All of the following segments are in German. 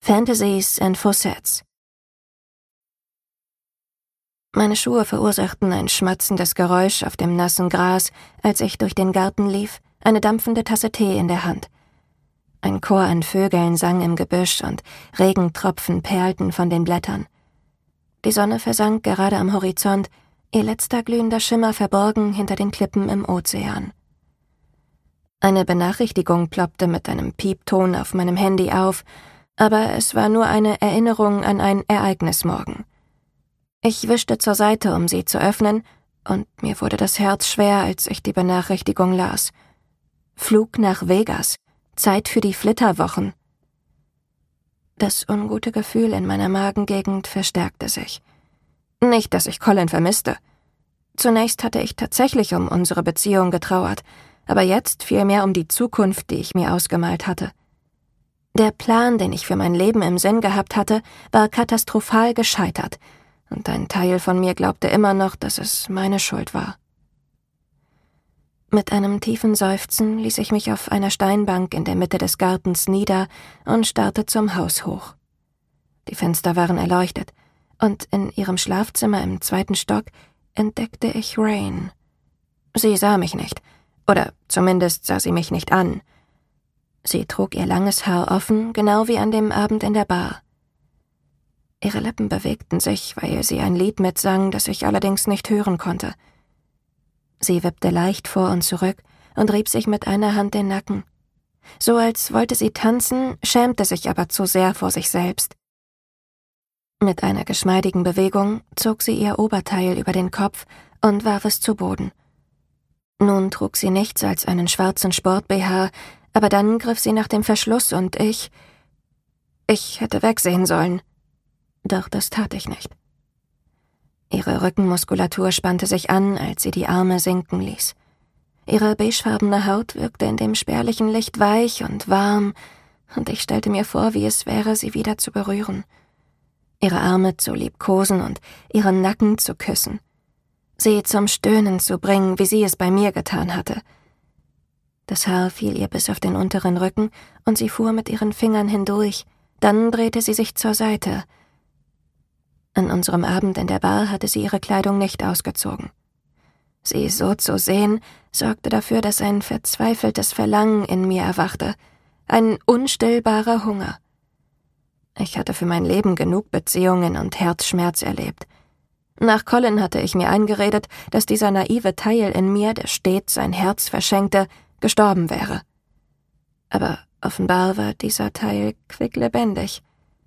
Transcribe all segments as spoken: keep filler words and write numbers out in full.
Fantasies and Fossettes. Meine Schuhe verursachten ein schmatzendes Geräusch auf dem nassen Gras, als ich durch den Garten lief, eine dampfende Tasse Tee in der Hand. Ein Chor an Vögeln sang im Gebüsch und Regentropfen perlten von den Blättern. Die Sonne versank gerade am Horizont, ihr letzter glühender Schimmer verborgen hinter den Klippen im Ozean. Eine Benachrichtigung ploppte mit einem Piepton auf meinem Handy auf, aber es war nur eine Erinnerung an ein Ereignismorgen. Ich wischte zur Seite, um sie zu öffnen, und mir wurde das Herz schwer, als ich die Benachrichtigung las. Flug nach Vegas. Zeit für die Flitterwochen. Das ungute Gefühl in meiner Magengegend verstärkte sich. Nicht, dass ich Colin vermisste. Zunächst hatte ich tatsächlich um unsere Beziehung getrauert, aber jetzt vielmehr um die Zukunft, die ich mir ausgemalt hatte. Der Plan, den ich für mein Leben im Sinn gehabt hatte, war katastrophal gescheitert, und ein Teil von mir glaubte immer noch, dass es meine Schuld war. Mit einem tiefen Seufzen ließ ich mich auf einer Steinbank in der Mitte des Gartens nieder und starrte zum Haus hoch. Die Fenster waren erleuchtet, und in ihrem Schlafzimmer im zweiten Stock entdeckte ich Rain. Sie sah mich nicht, oder zumindest sah sie mich nicht an. Sie trug ihr langes Haar offen, genau wie an dem Abend in der Bar. Ihre Lippen bewegten sich, weil sie ein Lied mitsang, das ich allerdings nicht hören konnte. Sie wippte leicht vor und zurück und rieb sich mit einer Hand den Nacken. So als wollte sie tanzen, schämte sich aber zu sehr vor sich selbst. Mit einer geschmeidigen Bewegung zog sie ihr Oberteil über den Kopf und warf es zu Boden. Nun trug sie nichts als einen schwarzen Sport-B H, aber dann griff sie nach dem Verschluss und ich... Ich hätte wegsehen sollen. Doch das tat ich nicht. Ihre Rückenmuskulatur spannte sich an, als sie die Arme sinken ließ. Ihre beigefarbene Haut wirkte in dem spärlichen Licht weich und warm, und ich stellte mir vor, wie es wäre, sie wieder zu berühren. Ihre Arme zu liebkosen und ihren Nacken zu küssen. Sie zum Stöhnen zu bringen, wie sie es bei mir getan hatte. Das Haar fiel ihr bis auf den unteren Rücken, und sie fuhr mit ihren Fingern hindurch, dann drehte sie sich zur Seite. An unserem Abend in der Bar hatte sie ihre Kleidung nicht ausgezogen. Sie so zu sehen, sorgte dafür, dass ein verzweifeltes Verlangen in mir erwachte, ein unstillbarer Hunger. Ich hatte für mein Leben genug Beziehungen und Herzschmerz erlebt. Nach Colin hatte ich mir eingeredet, dass dieser naive Teil in mir, der stets sein Herz verschenkte, gestorben wäre. Aber offenbar war dieser Teil quicklebendig.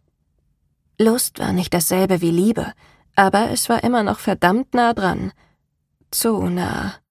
Lust war nicht dasselbe wie Liebe, aber es war immer noch verdammt nah dran. Zu nah.